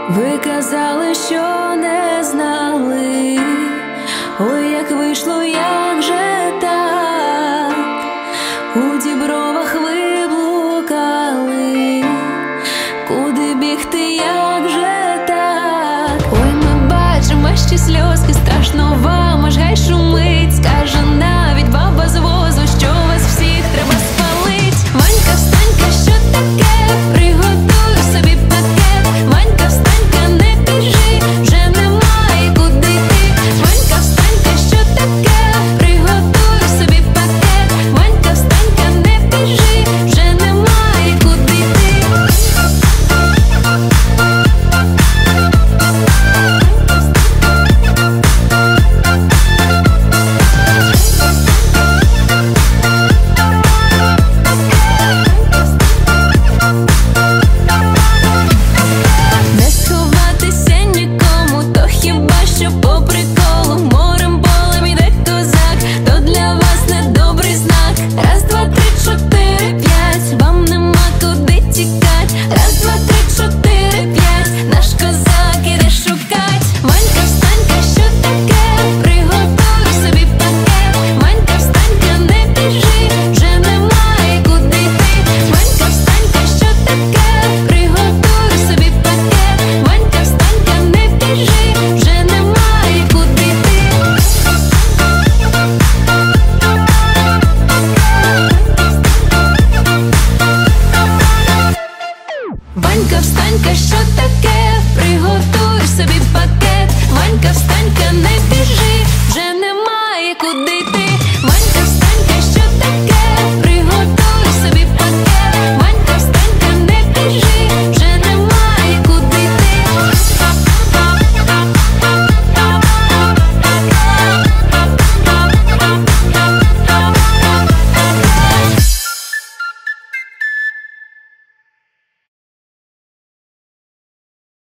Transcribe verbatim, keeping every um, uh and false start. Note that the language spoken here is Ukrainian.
Ви казали, що не знали, ой, як вийшло, як же так, у дібровах ви блукали, куди бігти, як же так. Ой, ми бачимо ваші сльозки, страшно вам, аж гай шумить, скаже навіть баба з возу, що вас всіх треба спалить. Ванька, встанька, що таке? Приготуй собі пакет. Ванька, встанька, не біжи, вже немає куди йти. Ванька, встанька, що таке? Приготуй собі пакет. Ванька, встанька, не біжи, вже немає куди йти. Не сховатися нікому, то хіба що по приколу. Морем полем іде козак, то для вас недобрий знак. Раз, два, три, чотири, п'ять, вам нема куди тікать. Раз, два, три, чотири, п'ять, наш козак іде шукать. Ванька, встанька, що таке? Приготуй собі пакет. Ванька, встанька, не біжи, вже немає куди йти. Ванька, встанька, що таке? Приготуй собі пакет. Ванька, встанька, не біжи, вже немає куди йти. Ванька, встанька, що таке? Приготуй собі